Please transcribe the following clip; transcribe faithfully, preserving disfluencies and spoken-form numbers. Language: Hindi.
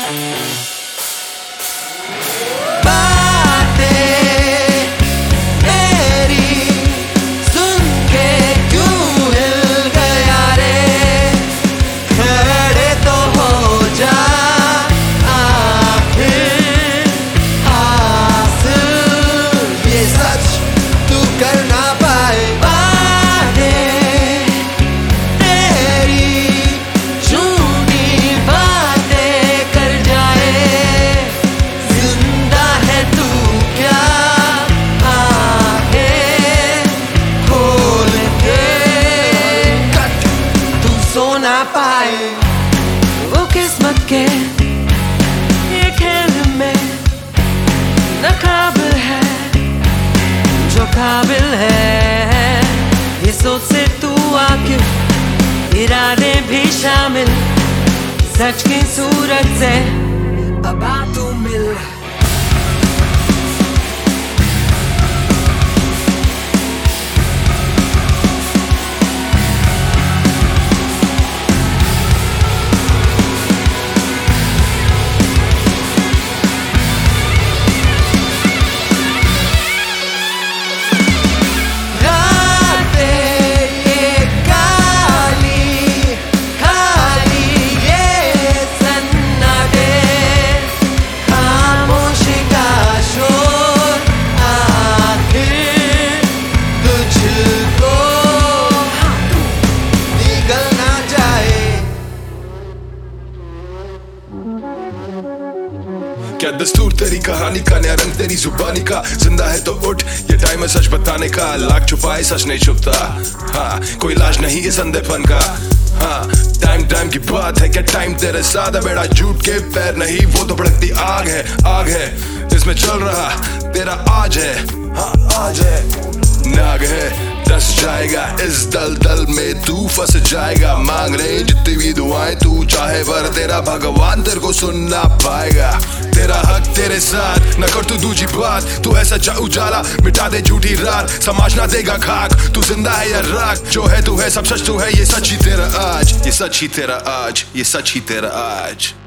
ना पाए वो किस्मत के ये खेल में न काबिल है जो काबिल है। ये सोच से तू आके इरादे भी शामिल, सच की सूरत से अब आ तू मिल। क्या दस्तूर तेरी कहानी का, नया रंग तेरी जुबानी का। जिंदा है तो उठ, ये टाइम है सच बताने का। लाख छुपाए सच नहीं छुपता, हाँ कोई इलाज नहीं है संदेहपन का। हाँ टाइम टाइम की बात है, क्या टाइम तेरे साथ है। बेड़ा झूठ के पैर नहीं, वो तो भड़कती आग है, आग है इसमें चल रहा तेरा आज है। हाँ आज है, नाग है दस जाएगा इस दल दल में तू फंस जाएगा। मांग रहे जितनी भी दुआएं तू चाहे, पर तेरा भगवान तेरे को सुनना पाएगा। तेरा हक तेरे साथ, न कर तू दूजी बात। तू ऐसा जा उजाला मिटा दे झूठी रात, समाज ना देगा खाक। तू जिंदा है या राख, जो है तू है सब सच तू है। ये सच ही तेरा आज, ये सच ही तेरा आज, ये सच ही तेरा आज।